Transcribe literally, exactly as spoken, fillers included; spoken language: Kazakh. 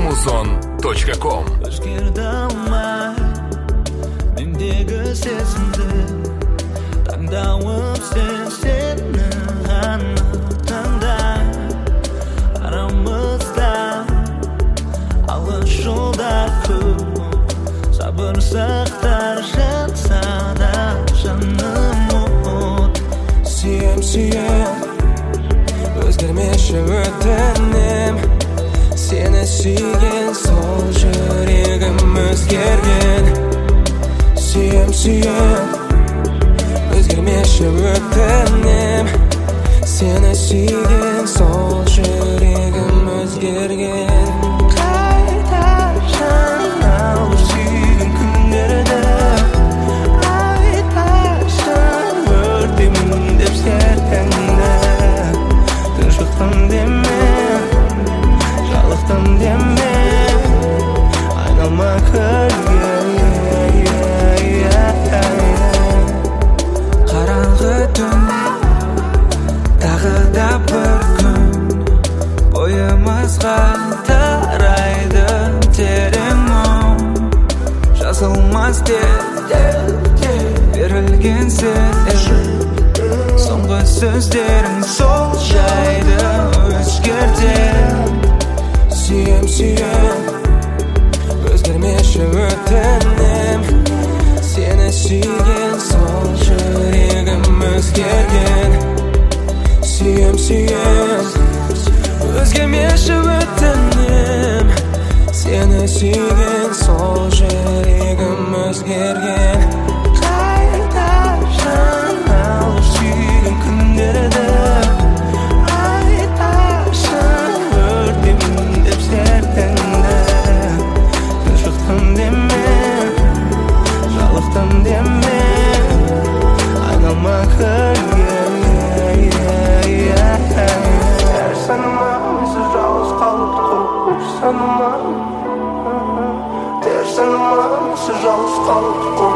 музон точка ком. Өзгерді алмай мендегі сезімді, таңдауым сен, сені ғана таңда. Арамызда алыс жолдар көп, сабыр сақтар жатса да жаным от. Сүйем, сүйем, өзгермеші өтінем. Сені сүйген сол жүрегім өзгерген. Сүйем, сүйем, өзгермеші өтінем. Сені сүйген сол жүрегім өзгерген. Қайта жанал сүйген күндерді айтпасын, өртемін деп сертіңді. Тұншықтым деме, жалықтым деме, айналма күлге. Қараңғы түн, тағы да бір күн, бойымызға тарайды терең мұң. Жазылмас деп берілген сен, соңғы сөздерің сол жайды өзгертер. Сүйем, сүйем, өзгермеші өтінем. Сені сүйген сол жүрегім өзгерген. Сүйем, сүйем, өзгермеші өтінем. Сені сүйген сол жүрегім өзгерген. Қайта жанал сүйген күндерді айтпасын, өртемін деп сертіңді. Тұншықтым деме, жалықтым деме, айналма күлге. Әр саныма менсіз жалғыз қалып құр саныма, әр саныма менсіз жалғыз қалып құр